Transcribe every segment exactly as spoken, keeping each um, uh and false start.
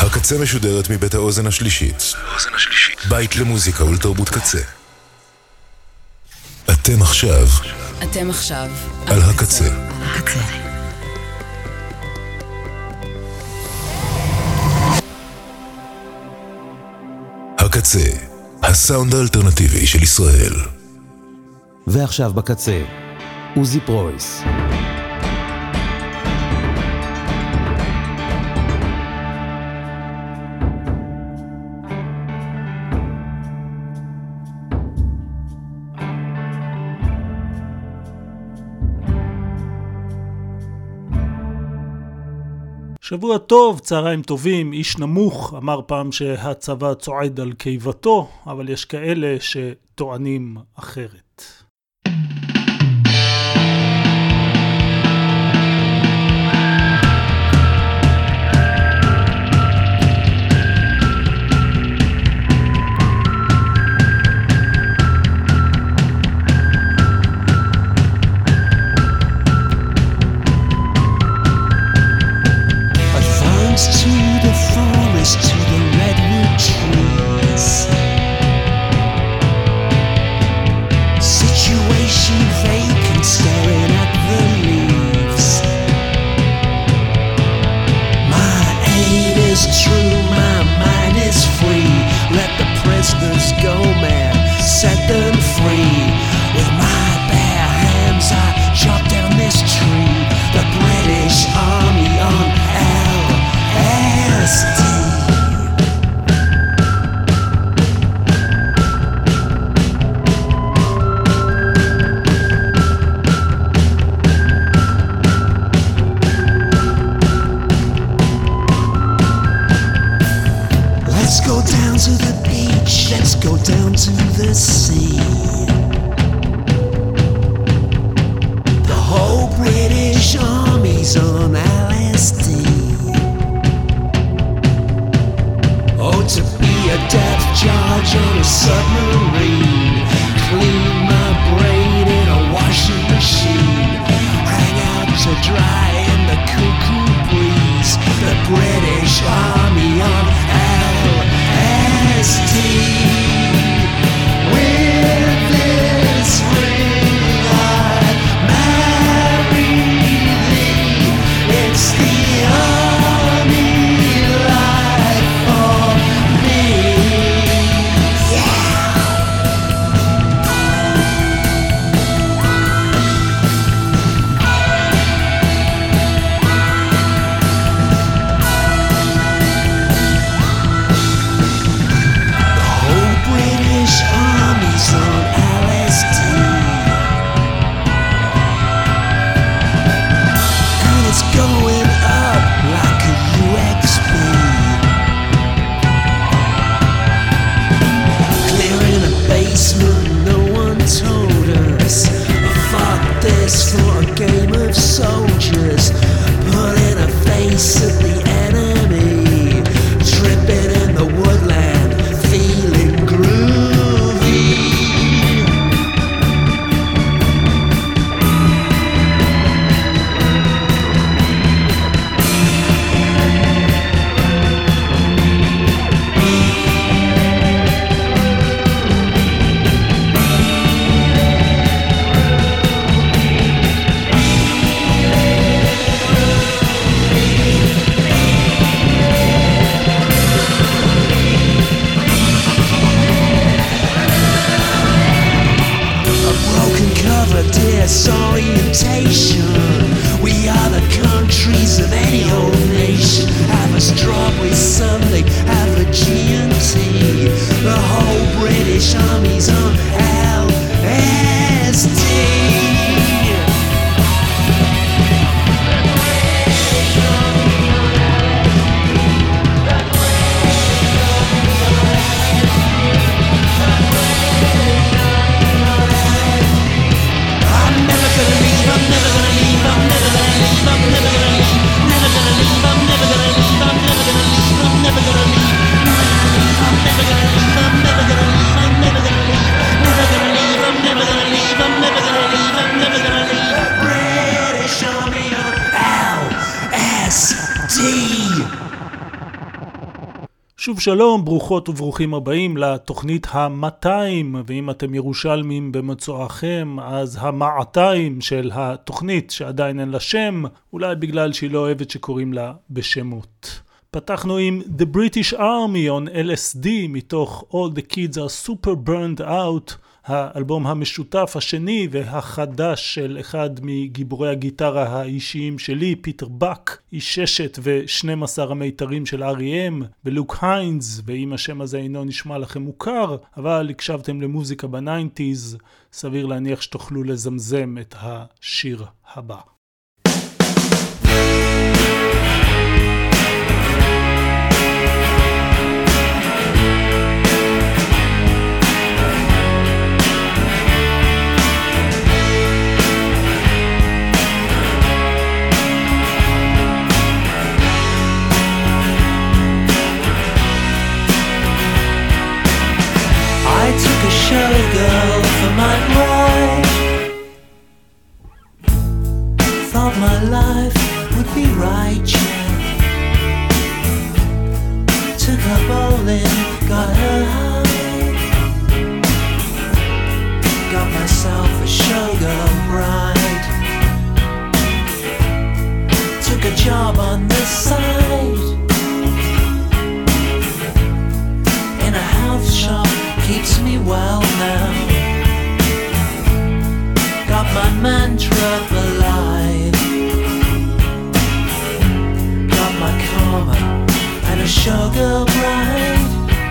הקצה משודרת מבית האוזן השלישית. בית למוזיקה ולתרבות קצה. אתם עכשיו. אתם עכשיו. על הקצה. הקצה. הקצה, הסאונד האלטרנטיבי של ישראל. ועכשיו בקצה, עוזי פרויס. שבוע טוב, צהריים טובים, איש נמוך, אמר פעם שהצבא צועד על קיבתו, אבל יש כאלה שטוענים אחרת. To the forest, to the redwood trees. Situation vacant, staring at the leaves. My aim is true, my mind is free. Let the prisoners go, man, set them free. With my bare hands I chop down this tree. The British Army on L S D. Let's go down to the beach, let's go down to the sea. The whole British Army's on L S D. Oh, to be a depth charge on a submarine. Clean my brain in a washing machine. Hang out to dry in the cuckoo breeze. The British Army on L S D. With this ring I marry thee. It's the army life for me. Yeah. The whole British Army's on L S D. And it's going up like a U X B. Clearing a basement, no one told us. Fuck this for a game of soldiers. Pulling a face at the enemy. Tripping in the woodland, feeling groovy. A broken cover, disorientation. We are the countries of any old nation. Have a strawberry Sunday, have a G and T. The whole British Army's on L S D. I'm never gonna leave, I'm never gonna leave, I'm שוב שלום, ברוכות וברוכים הבאים לתוכנית ה-מאתיים, ואם אתם ירושלמים במצואכם, אז ה-מאתיים של התוכנית שעדיין אין לה שם, אולי בגלל שהיא לא אוהבת שקוראים לה בשמות. פתחנו עם The British Army on L S D מתוך All the Kids are Super Burned Out, האלבום המשותף השני והחדש של אחד מגיבורי הגיטרה האישיים שלי, פיטר בק, איש ששת ו-שנים עשר המיתרים של אר אי אם, ולוק היינס, ואם השם הזה אינו נשמע לכם מוכר, אבל הקשבתם למוזיקה בניינטיז, סביר להניח שתוכלו לזמזם את השיר הבא. Showgirl for my bride. Thought my life would be right, yeah. Took her bowling, got her high. Got myself a showgirl bride. Took a job on the side in a health shop. Keeps me well now. Got my mantra alive. Got my karma and a showgirl bride.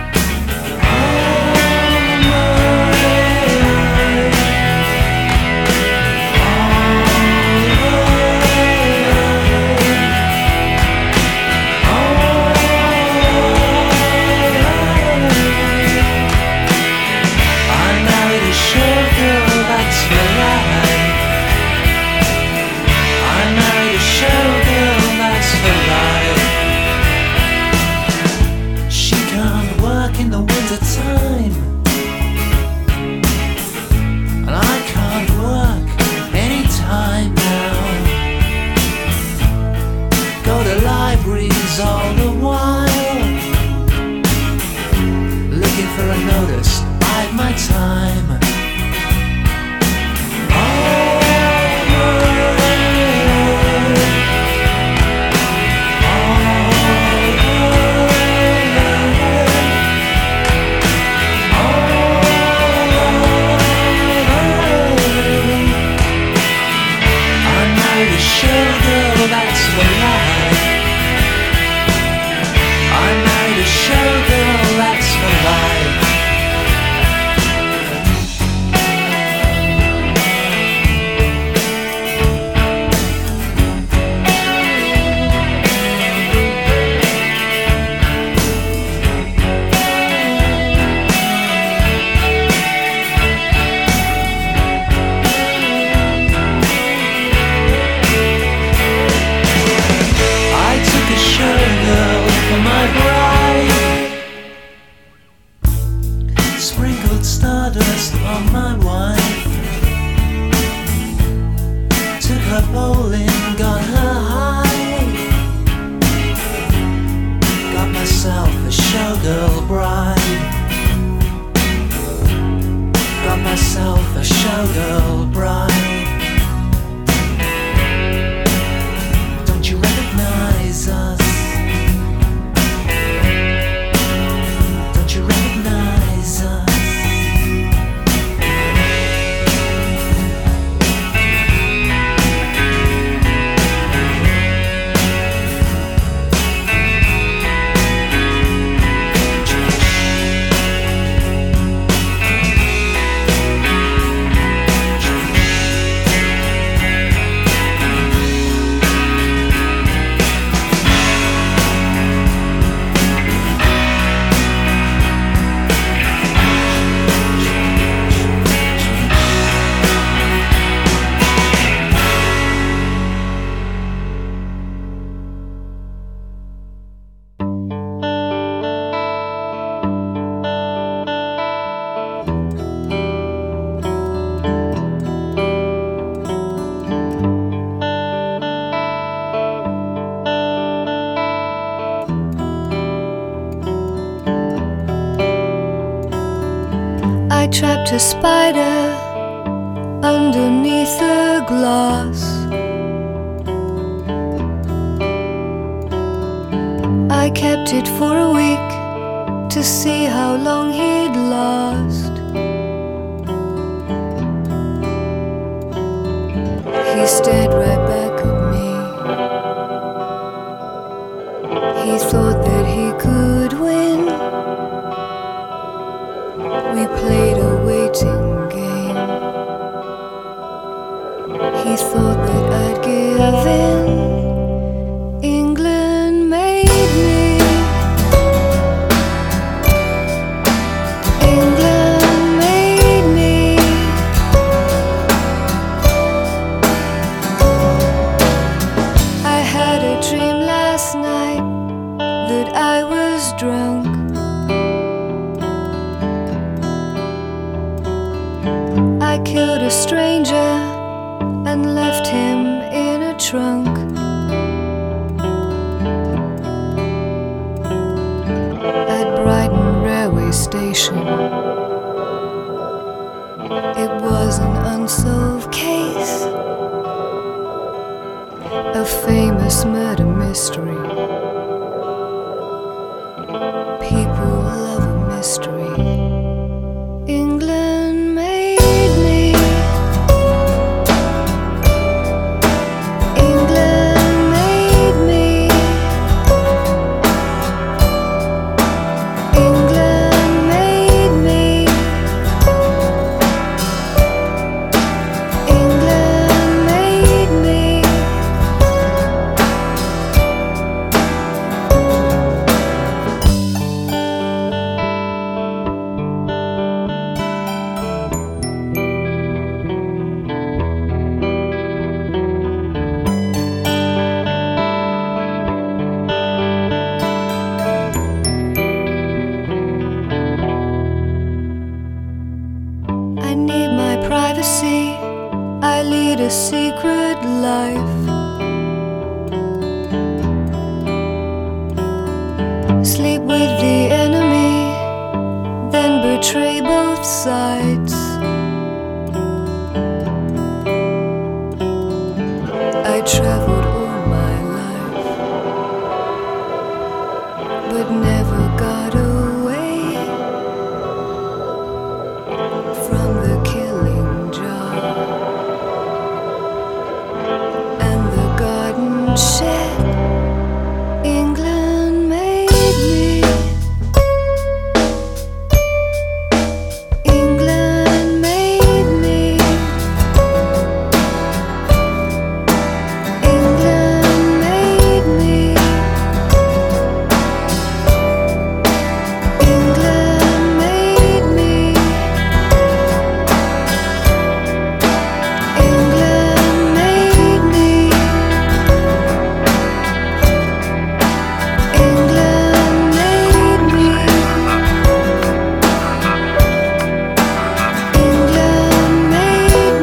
All the while looking for a notice, bide my time. I know the showgirl, that's the life. trapped a spider underneath the glass. I kept it for a week to see how long he'd last. He stared right back at me. He thought that he could win. We played a waiting game. He thought that I'd give in. England made me. England made me. I had a dream last night that I was drunk. I killed a stranger and left him in a trunk. At Brighton railway station, it was an unsolved case, a famous murder mystery. People love a mystery. England made me. England made me. England made me. England made me. I need my privacy. I lead a secret life. Sleep with the enemy, then betray both sides. I traveled all my life, but never got away from the killing jar and the garden shed. England made me. England made me. England made me. England made me. England made me. England made me. England made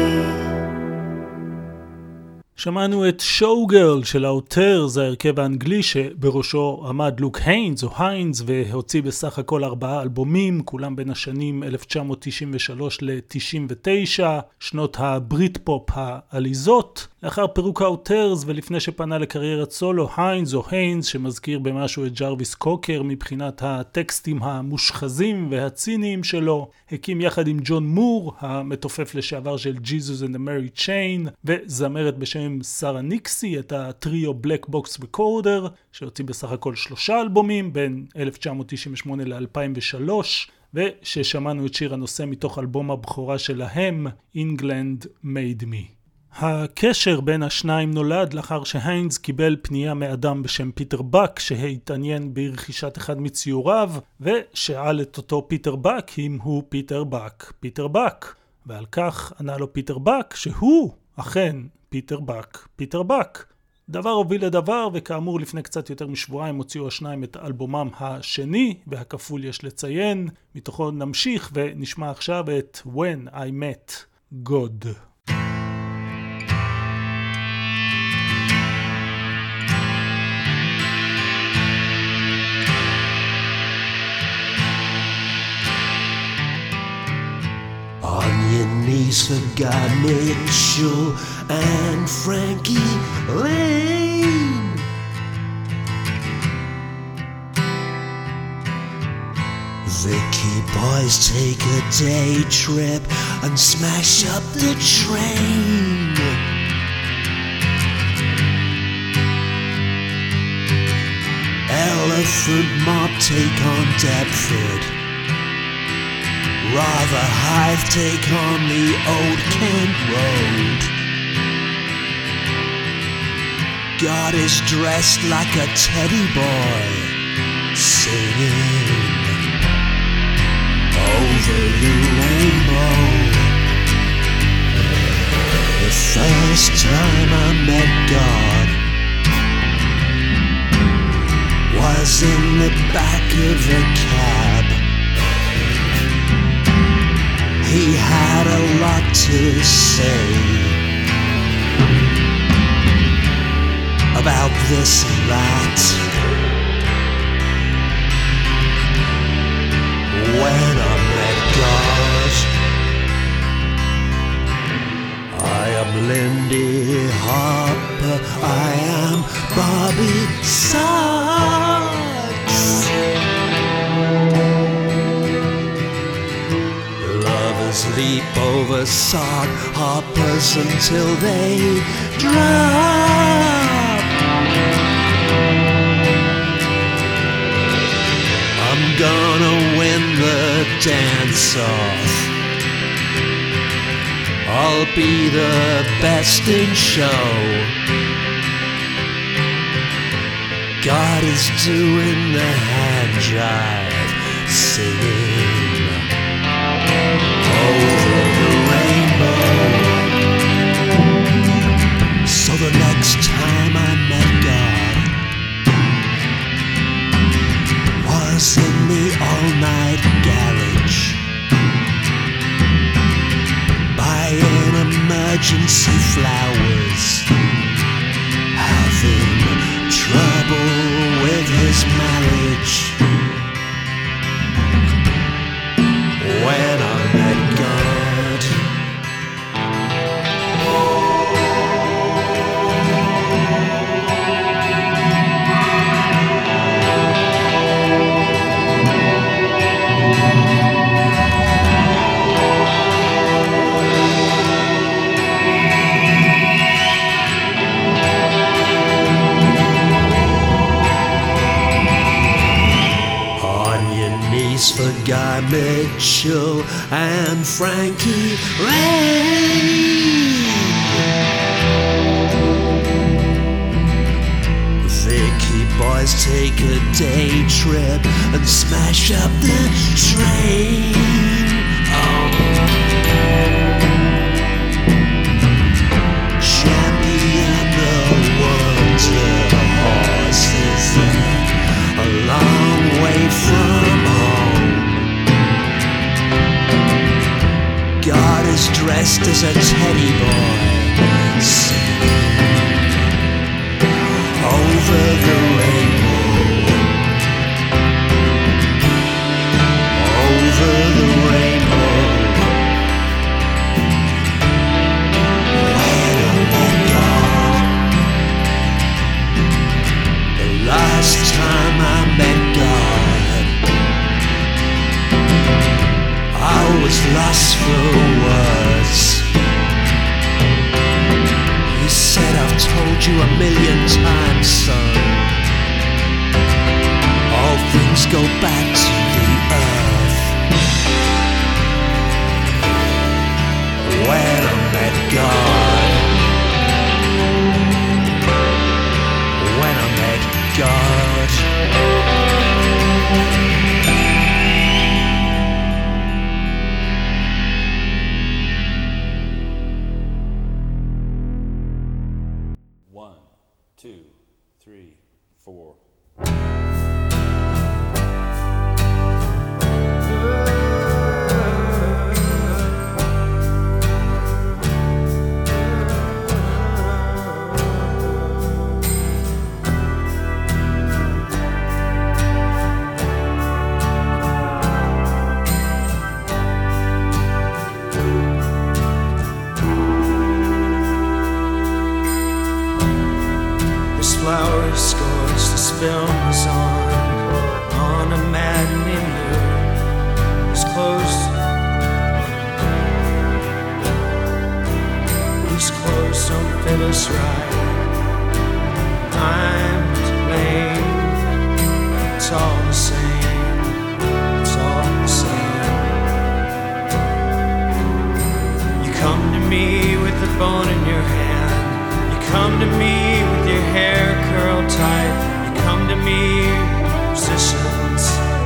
me. שמענו את שואו-גרל של האוטרס, ההרכב האנגלי שבראשו עמד לוק היינס או היינס, והוציא בסך הכל ארבעה אלבומים, כולם בין השנים אלף תשע מאות תשעים ושלוש ל-תשעים ותשע, שנות הברית פופ העליזות. לאחר פירוק האוטרס ולפני שפנה לקריירת סולו, היינס או היינס, שמזכיר במשהו את ג'רוויס קוקר מבחינת הטקסטים המושחזים והציניים שלו, הקים יחד עם ג'ון מור, המתופף לשעבר של Jesus and the Mary Chain, וזמרת בשם שרה ניקסי, את הטריו בלק בוקס רקורדר, שהוציא בסך הכל שלושה אלבומים בין אלף תשע מאות תשעים ושמונה ל-אלפיים ושלוש, וששמענו את שיר הנושא מתוך אלבום הבכורה שלהם, England Made Me. הקשר בין השניים נולד לאחר שהיינס קיבל פנייה מאדם בשם פיטר בק, שהתעניין ברכישת אחד מציוריו, ושאל את אותו פיטר בק אם הוא פיטר בק, פיטר בק. ועל כך ענה לו פיטר בק שהוא אכן פיטר בק, פיטר בק. דבר הוביל לדבר, וכאמור לפני קצת יותר משבועיים הוציאו השניים את אלבומם השני, והכפול יש לציין. מתוכו נמשיך ונשמע עכשיו את When I Met God. knees for Guy Mitchell and Frankie Lane. Vicky boys take a day trip and smash up the train. Elephant Mob take on Deptford. Rotherhithe take on the Old Kent Road. God is dressed like a teddy boy, singing over the rainbow. The first time I met God was in the back of a cab. He had a lot to say about this and that. When I met God, I am Lindy Hopper, I am Bobby Sachs. Lovers leap over sod hoppers until they drop. I'm gonna win the dance-off. I'll be the best in show. God is doing the hand jive, singing over the rainbow. So the next time I met God was in the all-night garage, buying emergency flowers, having trouble with his marriage. When I met God, for Guy Mitchell and Frankie Lane. Vicky boys take a day trip and smash up the train. Oh. Champion the world to the horses, a long way from home. God is dressed as a teddy boy, singing over the rainbow, over the rainbow. When I met God, the last time I met God, I was lost for words. He said, I've told you a million times, son, all things go back to the earth. When I met God, when I met God, two, three, four. was on, on a maddening moon. Who's close, whose clothes don't fit us right. I'm to blame. It's all the same. It's all the same. You come to me with a bone in your hand. You come to me with your hair curled tight. You come to me with positions.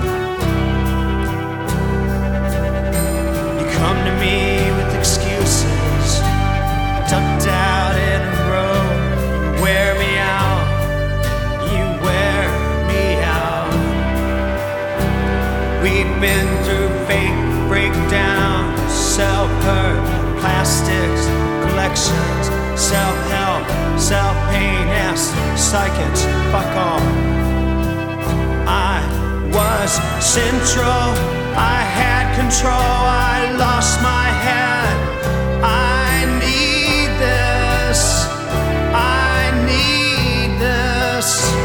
You come to me with excuses, tucked out in a row. You wear me out. You wear me out. We've been through fake breakdowns, self-hurt, plastics, collections, self-help, self-pain, yes, psychics, fuck all. I was central, I had control, I lost my head. I need this, I need this.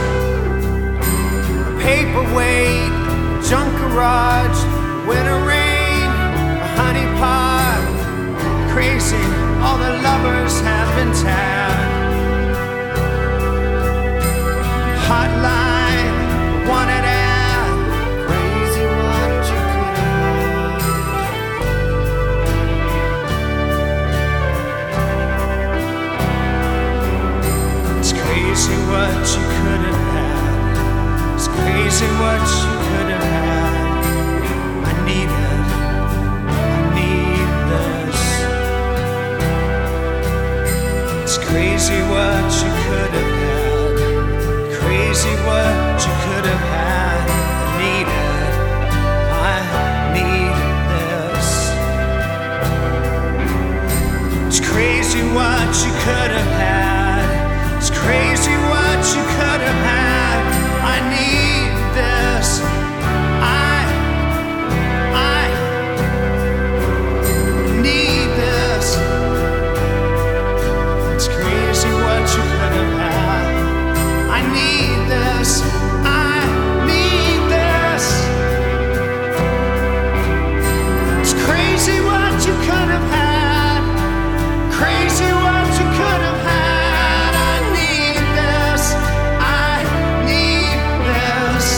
A paperweight, junk garage, winter rain, a honey pot. Crazy, all the lovers have been tagged. Hotline, wanted ad. Crazy what you could have. It's crazy what you could have had. It's crazy what you could have had. I need it. I need this. It's crazy what you could have had. Crazy what you could have had. I need it. I need this. It's crazy what you could have had. It's crazy what you could have had. I need this. I, I need this. It's crazy what you could have had. I need this. I need this. It's crazy what you could have had. Crazy what you could have had. I need this. I need this.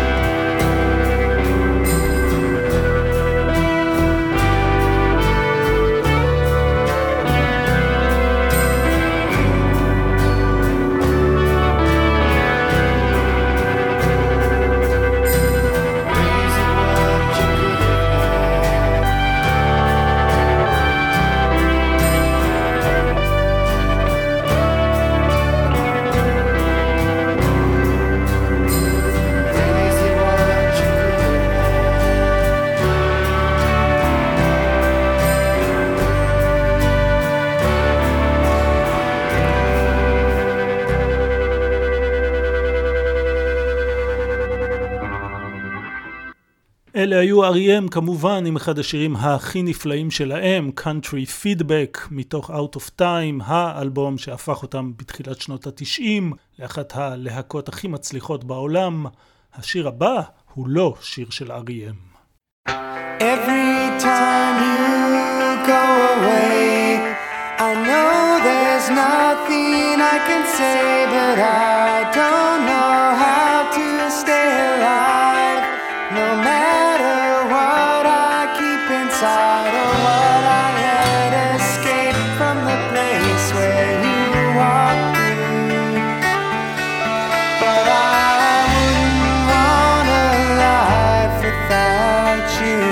אלה היו אר אי אם כמובן עם אחד השירים הכי נפלאים שלהם, Country Feedback מתוך Out of Time, האלבום שהפך אותם בתחילת שנות ה-תשעים לאחת הלהקות הכי מצליחות בעולם. השיר הבא הוא לא שיר של אר אי אם. Every time you go away, I know there's nothing I can say, but I don't know how to stay alive. No matter what I keep inside or what I let escape from the place where you walked through. But I wouldn't want a life without you.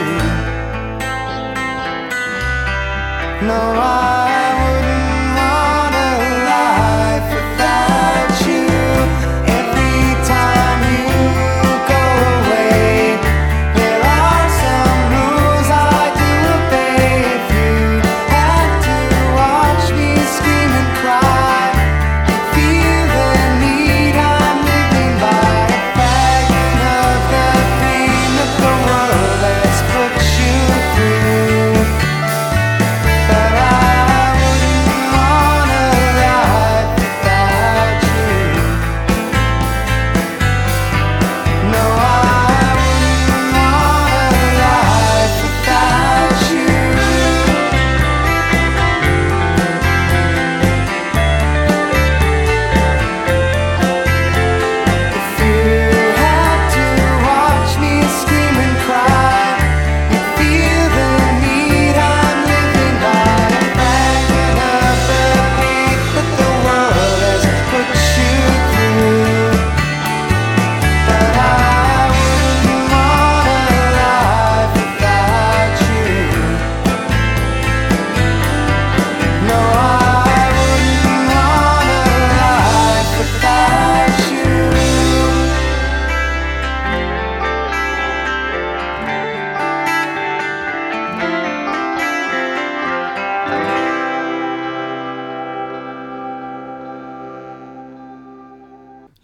No, I wouldn't want a life without you. Every time you go away, there are some rules I do obey. If you had to watch me scream and cry, you'd feel the need I'm living by. A fraction of the pain that the world has put you through. But I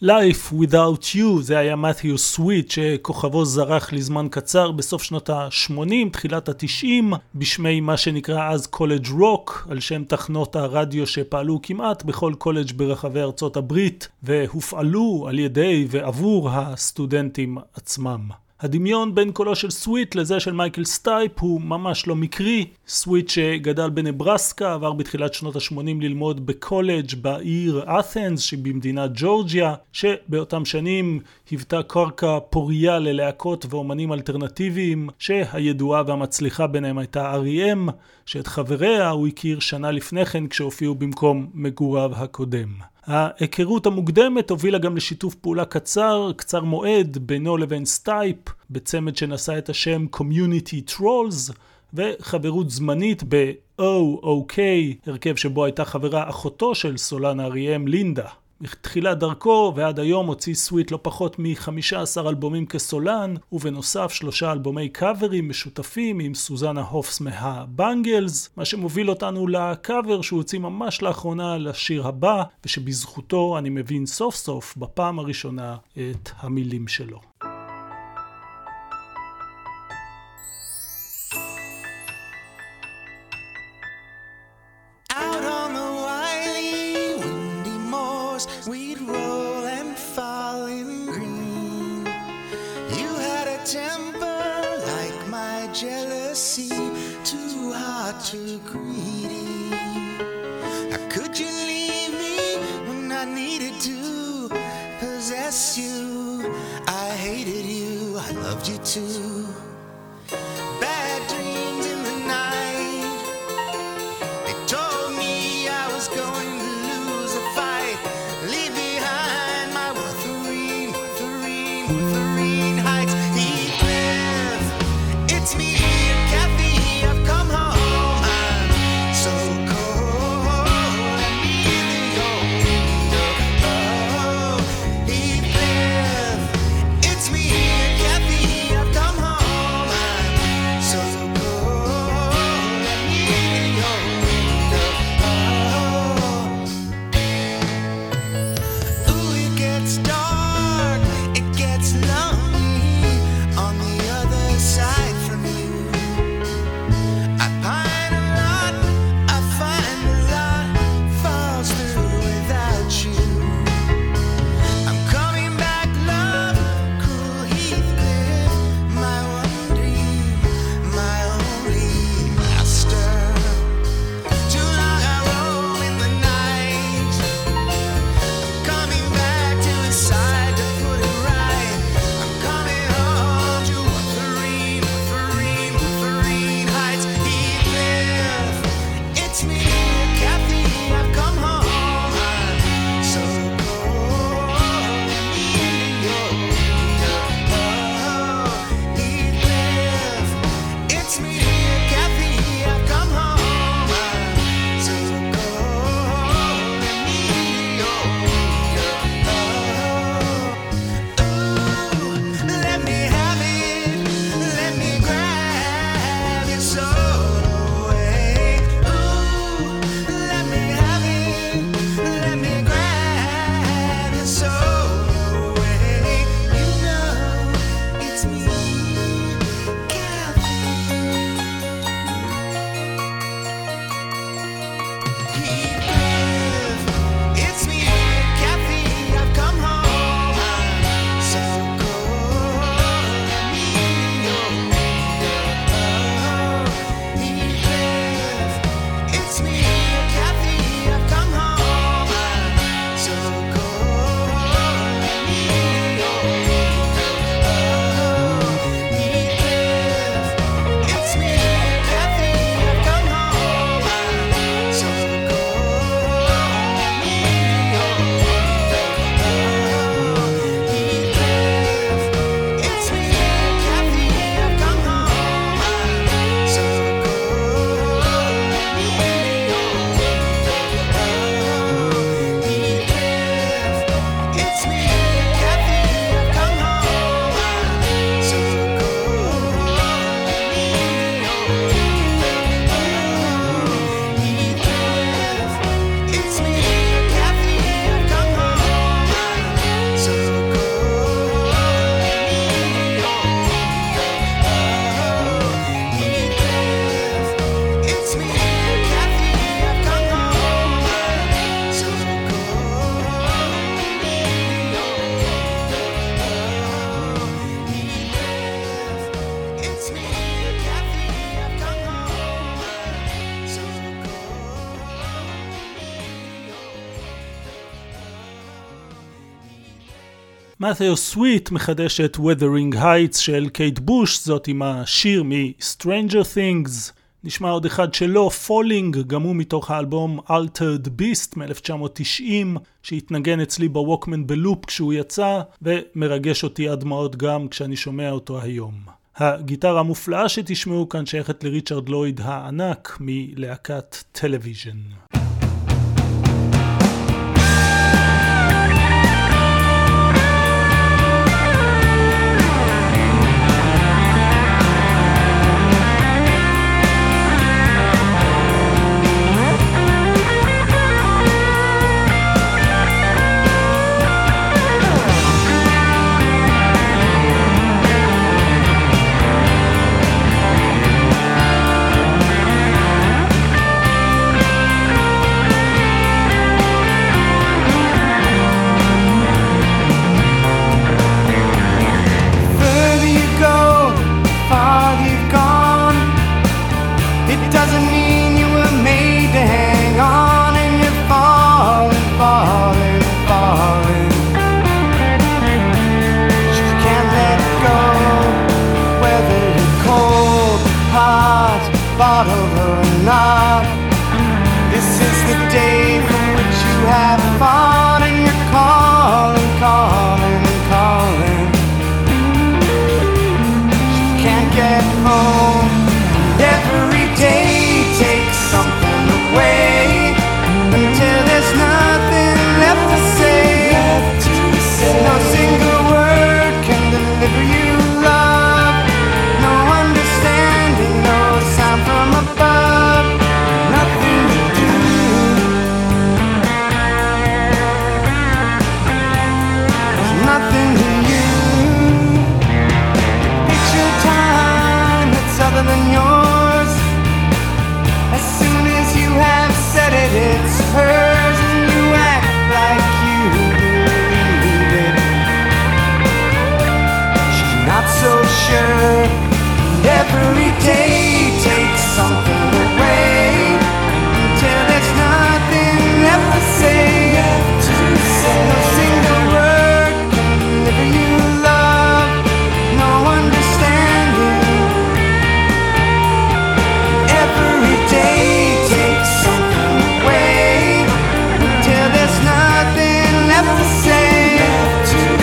Life Without You, זה היה מת'יו סוויט שכוכבו זרח לזמן קצר בסוף שנות ה-שמונים, תחילת ה-תשעים, בשמי מה שנקרא אז קולג' רוק, על שם תחנות הרדיו שפעלו כמעט בכל קולג' ברחבי ארצות הברית, והופעלו על ידי ועבור הסטודנטים עצמם. הדמיון בין קולו של סוויט לזה של מייקל סטייפ הוא ממש לא מקרי. סוויט שגדל בנברסקה, עבר בתחילת שנות ה-שמונים ללמוד בקולג' בעיר את'נס שבמדינת ג'ורג'יה, שבאותם שנים היוותה קרקע פוריה ללהקות ואומנים אלטרנטיביים, שהידועה והמצליחה ביניהם הייתה אר אי אם, שאת חבריה הוא הכיר שנה לפני כן כשהופיעו במקום מגוריו הקודם. ההיכרות המוקדמת הובילה גם לשיתוף פעולה קצר, קצר מועד, בינו לבין סטייפ, בצמד שנשא את השם Community Trolls, וחברות זמנית ב-או או קיי, הרכב שבו הייתה חברה אחותו של סולן אר אי אם לינדה. מתחילת דרכו ועד היום הוציא סוויט לא פחות מ-חמישה עשר אלבומים כסולן, ובנוסף שלושה אלבומי קאברים משותפים עם סוזנה הופס מהבנגלס, מה שמוביל אותנו לקאבר שהוא הוציא ממש לאחרונה לשיר הבא, ושבזכותו אני מבין סוף סוף בפעם הראשונה את המילים שלו. We'd roll and fall in green. You had a temper like my jealousy, too hot, too greedy. How could you leave me when I needed to possess you? I hated you, I loved you too. Bad dreams in the night, they told me I was going to lose a fight. Leave behind my Wolverine, Wolverine, Wolverine heights. Heathcliff, it's me, Kathy, I've come home. I'm so cold, I need the window. Oh, Heathcliff, it's me, Kathy, I've come home. I'm so cold, I need the window. Oh. Ooh, it gets dark, it gets long. מת'יו סוויט מחדש את Wuthering Heights של קייט בוש, זאת עם השיר מ-Stranger Things. נשמע עוד אחד שלו, Falling, גם הוא מתוך האלבום Altered Beast מ-אלף תשע מאות תשעים, שהתנגן אצלי בווקמן בלופ כשהוא יצא, ומרגש אותי עד מאוד גם כשאני שומע אותו היום. הגיטרה המופלאה שתשמעו כאן שייכת לריצ'רד לויד הענק מלהקת טלוויז'ן.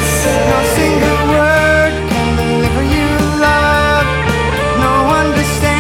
Single word can deliver you love. No understanding.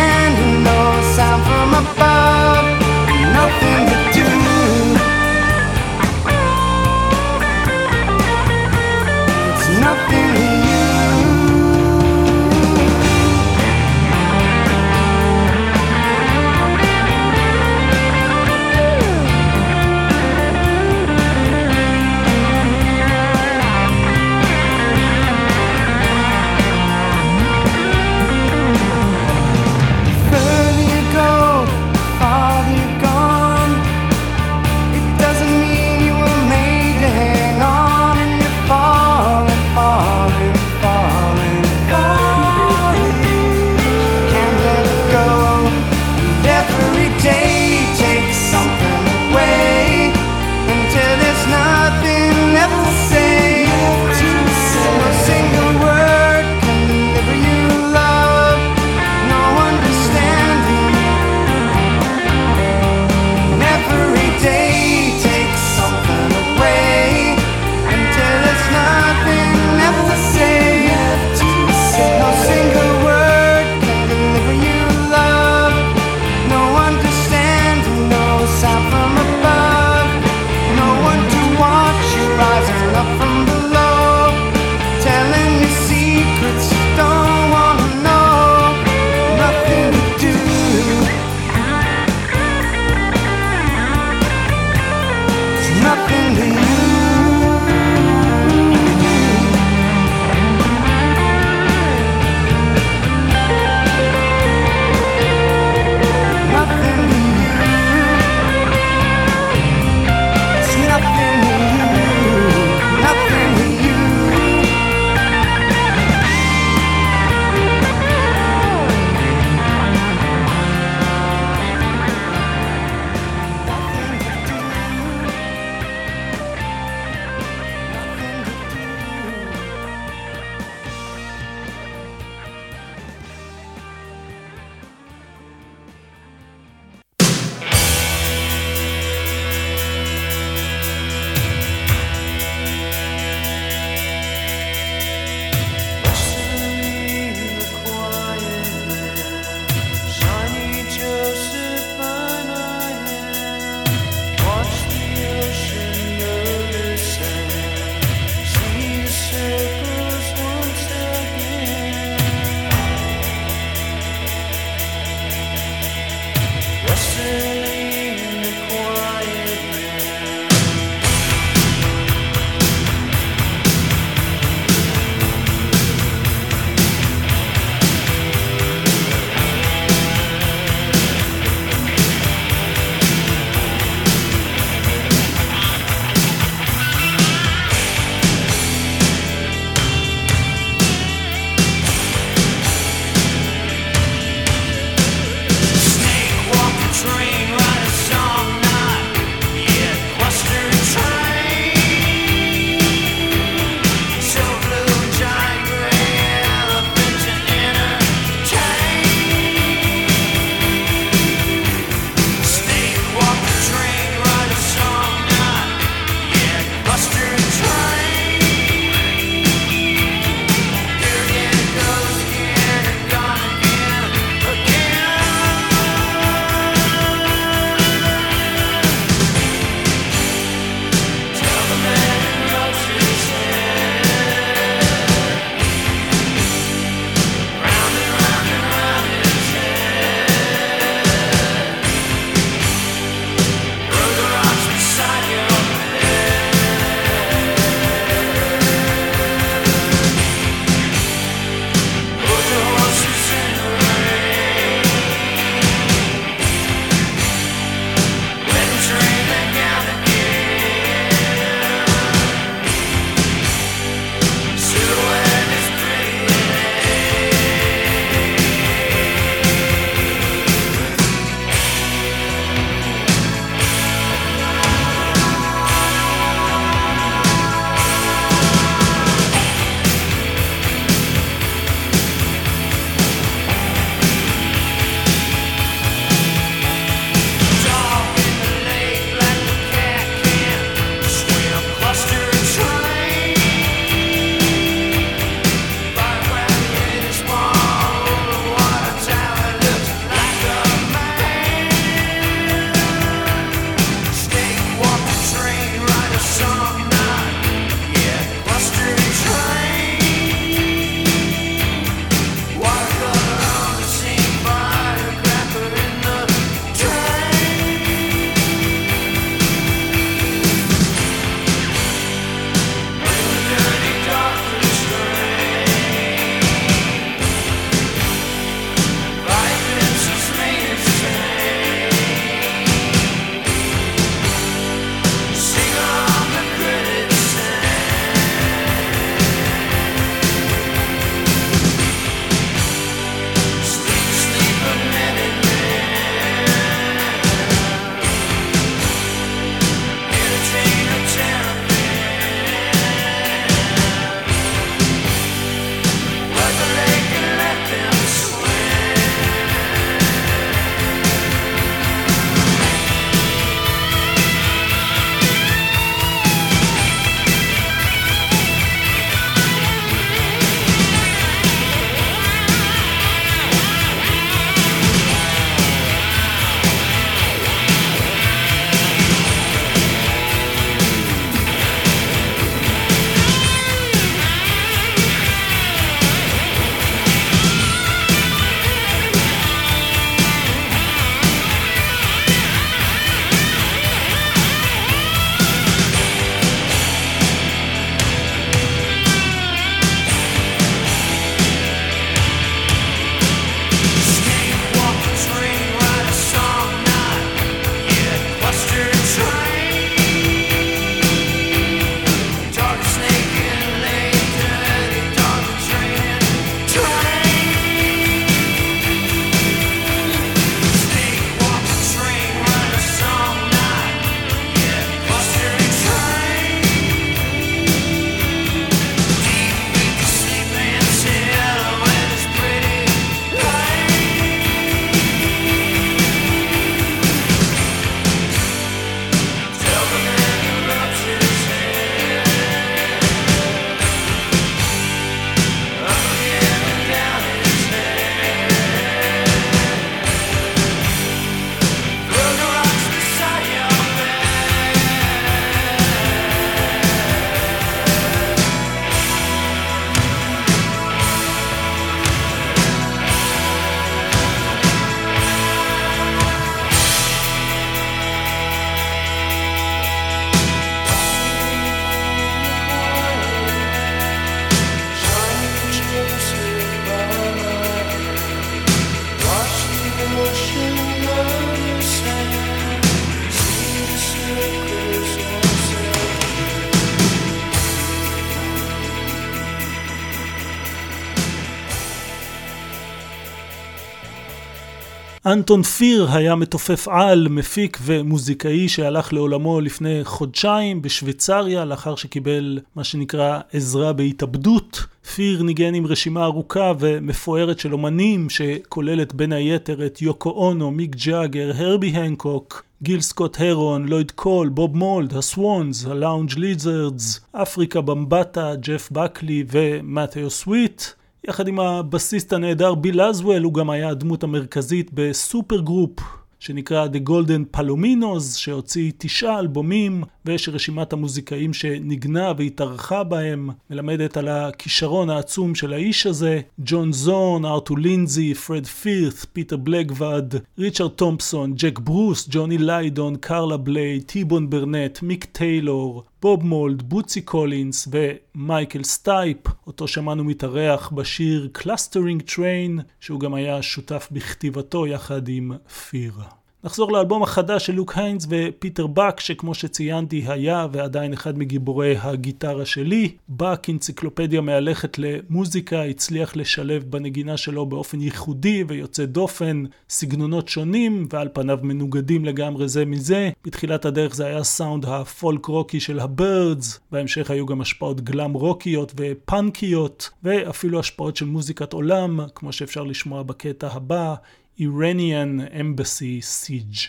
אנטון פיר היה מתופף על, מפיק ומוזיקאי שהלך לעולמו לפני חודשיים בשוויצריה, לאחר שקיבל מה שנקרא עזרה בהתאבדות. פיר ניגן עם רשימה ארוכה ומפוארת של אומנים, שכוללת בין היתר את יוקו אונו, מיק ג'אגר, הרבי הנקוק, גיל סקוט הרון, לויד קול, בוב מולד, הסוונס, הלאונג' ליזרדס, אפריקה במבטה, ג'ף בקלי ומתאו סוויט. יחד עם הבסיסט הנהדר ביל אזוול, הוא גם היה הדמות המרכזית בסופר גרופ שנקרא The Golden Palominos, שהוציא תשעה אלבומים, ויש רשימת המוזיקאים שנגנה והתארחה בהם, מלמדת על הכישרון העצום של האיש הזה. ג'ון זון, ארתור לינזי, פרד פירת, פיטר בלגווד, ריצ'רד תומפסון, ג'ק ברוס, ג'וני ליידון, קרלה בליי, טיבון ברנט, מיק טיילור, בוב מולד, בוצי קולינס ומייקל סטייפ, אותו שמענו מתארח בשיר Clustering Train, שהוא גם היה שותף בכתיבתו יחד עם פיר. נחזור לאלבום החדש של לוק היינס ופיטר בק, שכמו שציינתי היה ועדיין אחד מגיבורי הגיטרה שלי. בק, אנציקלופדיה מהלכת למוזיקה, הצליח לשלב בנגינה שלו באופן ייחודי ויוצא דופן סגנונות שונים ועל פניו מנוגדים לגמרי זה מזה. בתחילת הדרך זה היה סאונד הפולק רוקי של הבירדס, בהמשך היו גם השפעות גלם רוקיות ופאנקיות ואפילו השפעות של מוזיקת עולם, כמו שאפשר לשמוע בקטע הבא, Iranian Embassy Siege.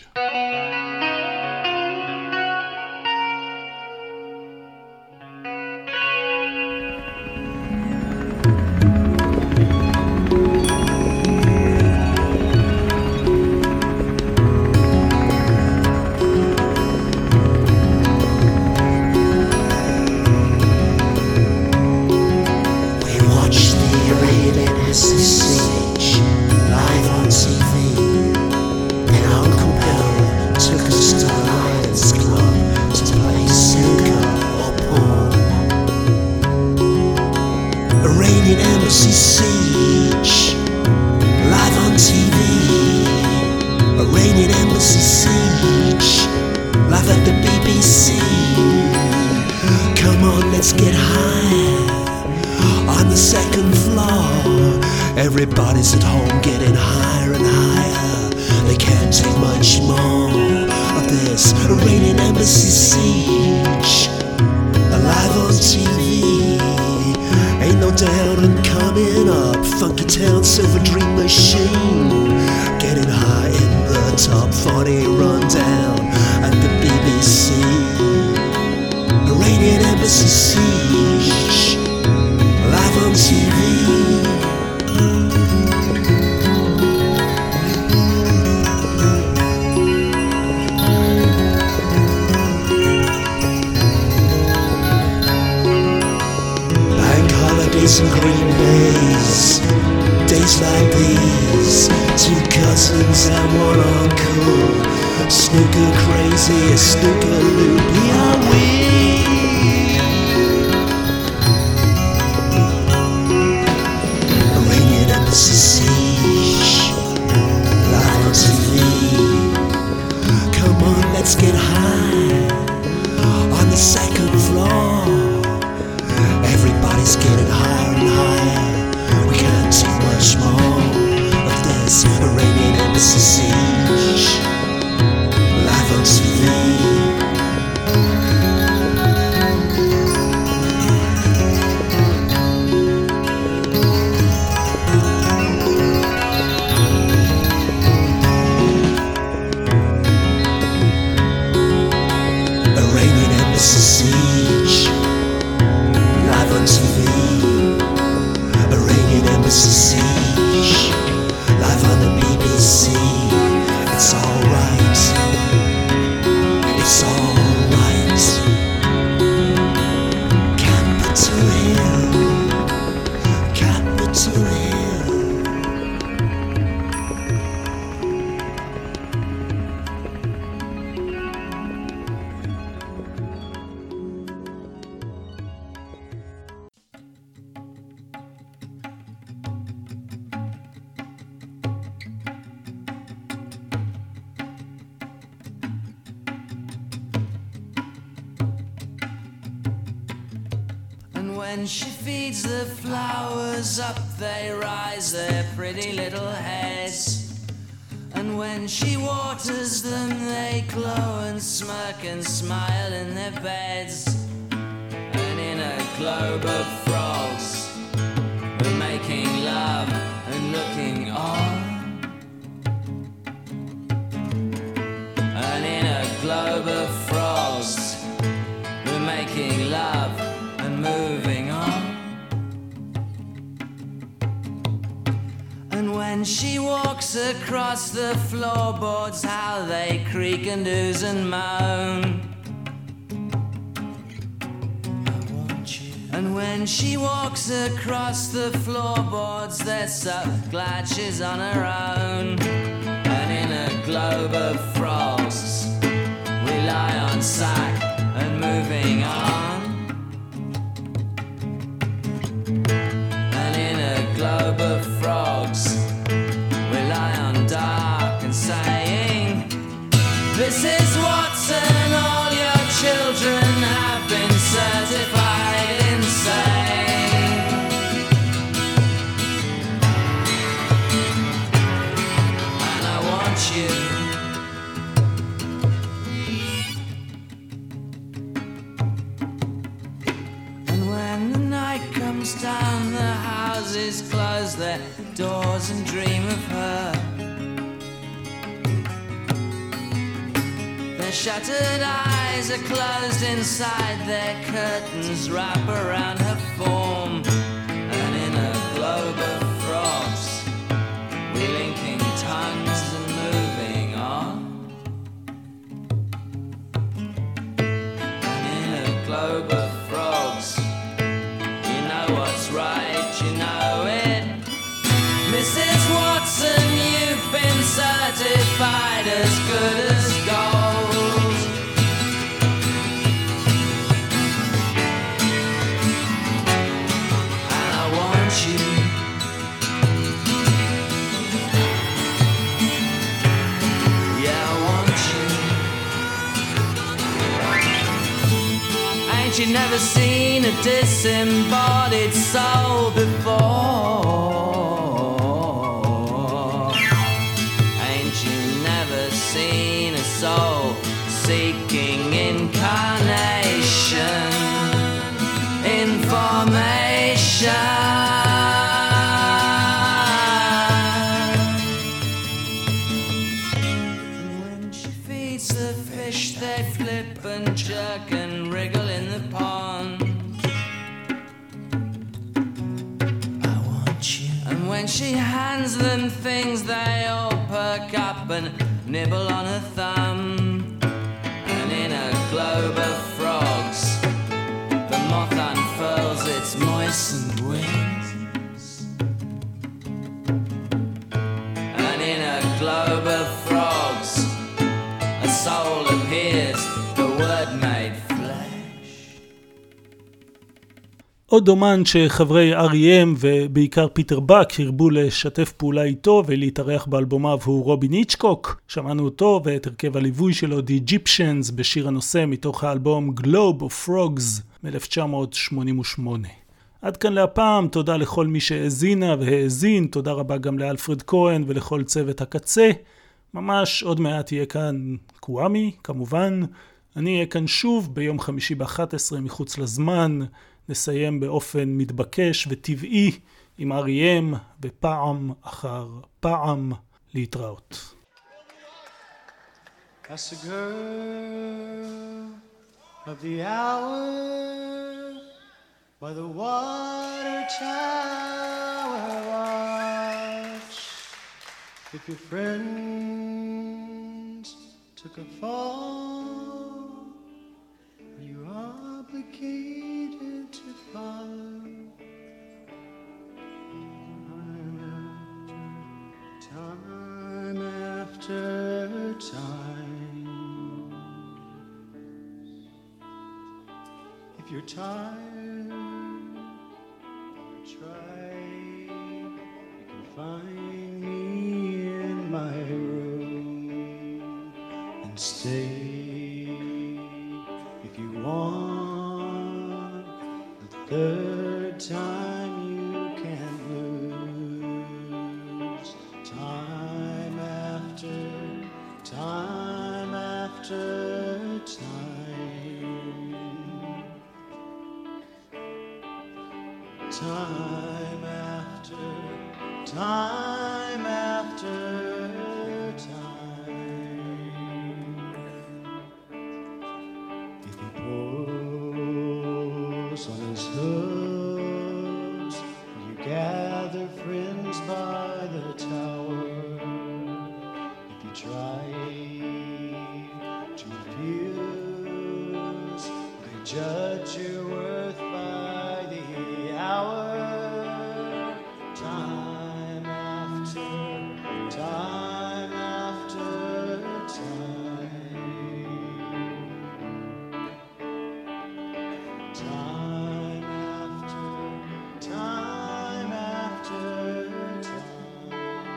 Everybody's at home getting higher and higher. They can't take much more of this Iranian embassy siege. Live on T V, ain't no doubt and coming up. Funky Town, Silver Dream Machine, getting high in the top forty rundown at the B B C. Iranian embassy siege, live on T V. And green days, days like these, two cousins and one uncle, snooker crazy, a snooker loopy are we. Iranian embassy siege, live on T V. Come on, let's get high on the second floor. Everybody's getting higher and higher. We can't take much more of this Iranian embassy siege, live on T V. Iranian embassy siege, live on T V. Iranian embassy siege, live on the B B C. It's alright, it's alright. Capitol Hill, Capitol Hill. When she feeds the flowers up, they rise their pretty little heads. And And when she waters them, they glow and smirk and smile in their beds. And in a globe of frogs, we're making love and looking on. And in a globe of frogs, we're making love and moving on. And when she walks across the floorboards, how they creak and ooze and moan. I want you. And when she walks across the floorboards, they're so glad she's on her own. And in a globe of frogs, we lie on sack and moving on. And in a globe of frogs, we lie on dark and saying, this is Watson, all your children have been certified insane. And I want you. And when the night comes down, the houses close their doors and dream of her. Their shuttered eyes are closed inside, their curtains wrap around her form. And in a globe of frogs, we're linking tongues and moving on. And in a globe of frogs, you know what's right, you know it. Missus Watson, you've been certified as good as gold. And I want you. Yeah, I want you. Ain't you never seen a disembodied soul before? Ain't you never seen a soul seeking incarnation, information? And when she feeds the fish, they flip and jerk and wriggle in the pond. I want you. And when she hands them things, they all perk up and nibble on her thumb. And in a globe of frogs, the moth unfurls its moistened wings. And in a globe of frogs, a soul appears, the word made flesh. עוד אומן שחברי אר אי אם ובעיקר פיטר בק הרבו לשתף פעולה איתו ולהתארח באלבומיו הוא רובין היצ'קוק. שמענו אותו ואת הרכב הליווי שלו The Egyptians בשיר הנושא מתוך האלבום Globe of Frogs מ-אלף תשע מאות שמונים ושמונה. עד כאן להפעם, תודה לכל מי שהאזינה והאזין, תודה רבה גם לאלפרד כהן ולכל צוות הקצה. ממש עוד מעט יהיה כאן קוואמי, כמובן. אני אהיה כאן שוב ביום חמישי ב-אחת עשרה מחוץ לזמן. נסיים באופן מתבקש וטבעי עם אר אי אם ופעם אחר פעם להתראות. That's the girl of the hour by the water tower watch. If your friends took a fall, are you obligated to follow? Time after time, if you're tired, try, you can find me in my room and stay if you want. The third time you can't lose. Time after after time, time after time after time. If he pulls on his hooves, you gather friends by the tower. If you try to refuse, they judge your worth by the hour. Time after time after time, time after time after time.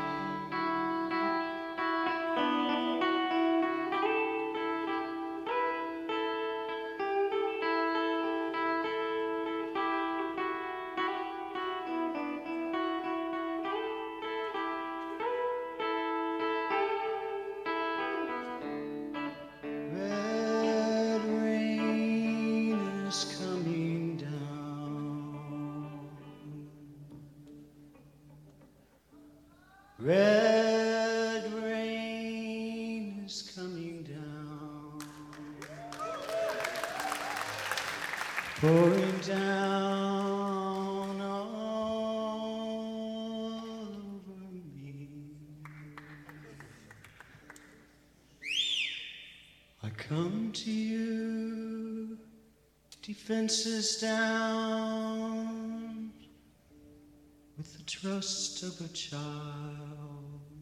Red rain is coming down. Red rain is coming down. Pouring down all over me. I come to you, defenses down, with the trust of a child.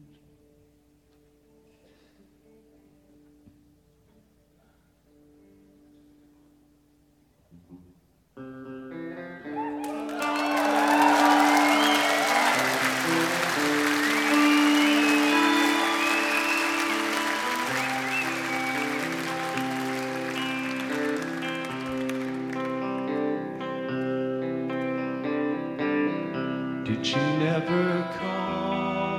Did you never call?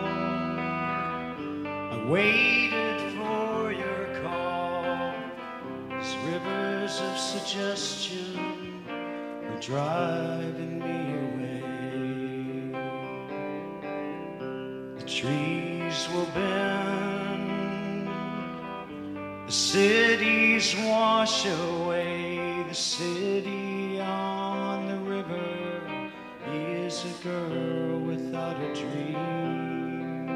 I waited for your call. These rivers of suggestion are driving me away. The trees will bend, the cities wash away. The city on the river is a girl without a dream.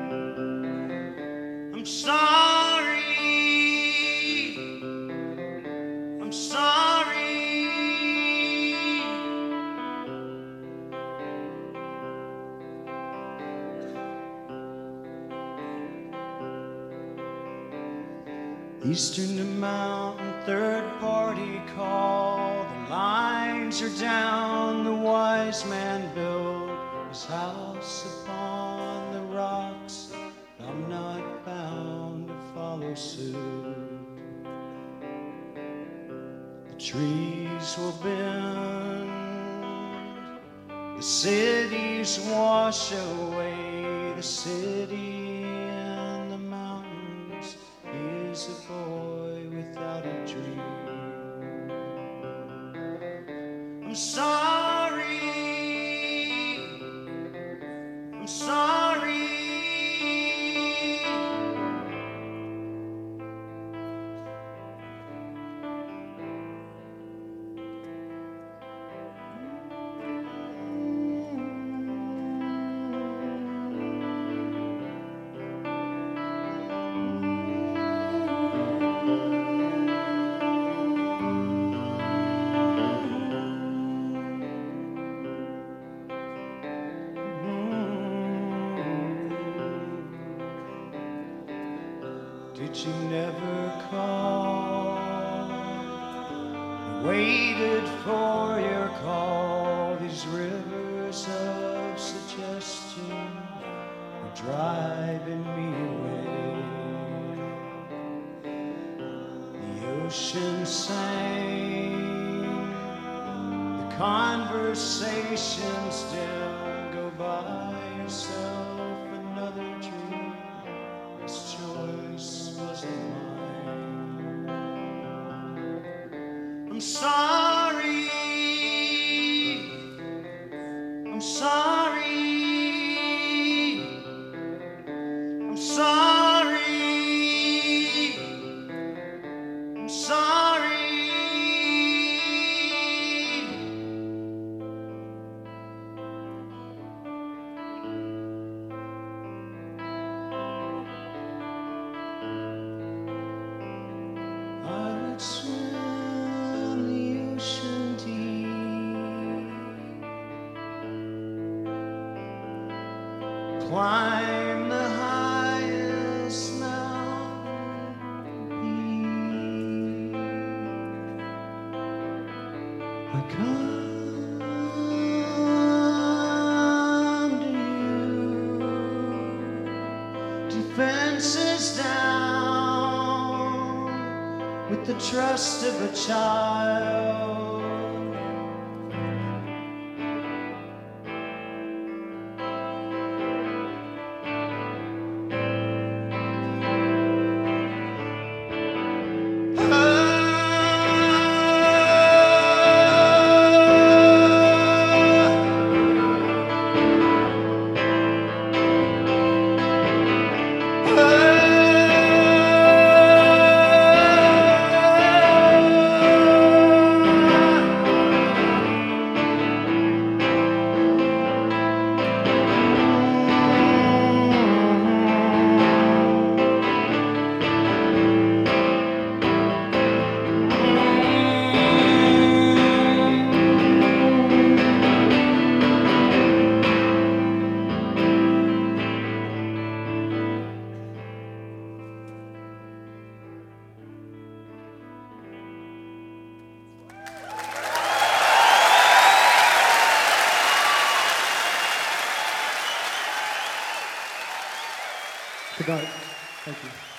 I'm sorry, I'm sorry. Eastern to Mountain, third party call. The lines are down, the wise man built his house upon the rocks. I'm not bound to follow suit. The trees will bend, the cities wash away. The city and the mountains is a boy without a dream. I'm sorry, I'm sorry. Did you never call? I waited for your call. These rivers of suggestion are driving me away. The ocean sang, the conversations dim. Go buy yourself another dream. This choice wasn't mine. climb the highest mountain. I come to you, defenses down, with the trust of a child. Good night. Thank you.